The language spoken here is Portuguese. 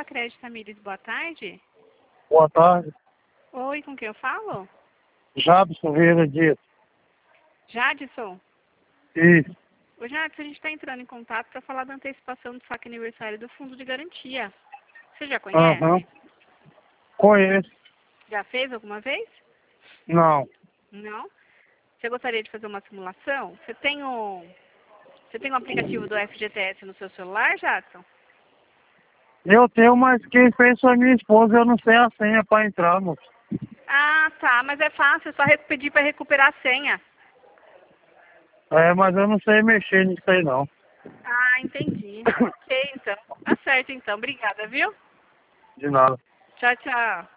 Crédito Tamires, boa tarde. Boa tarde. Oi, com quem eu falo? Jabson Vieira Dias. Jadson. Isso. Ô Jadson, a gente está entrando em contato para falar da antecipação do saque aniversário do Fundo de Garantia. Você já conhece? Aham. Conheço. Já fez alguma vez? Não. Não? Você gostaria de fazer uma simulação? Você tem o aplicativo do FGTS no seu celular, Jadson? Eu tenho, mas quem fez foi minha esposa, eu não sei a senha para entrar, moço. Ah, tá, mas é fácil, é só pedir para recuperar a senha. É, mas eu não sei mexer nisso aí, não. Ah, entendi. Ok, então. Tá certo, então. Obrigada, viu? De nada. Tchau, tchau.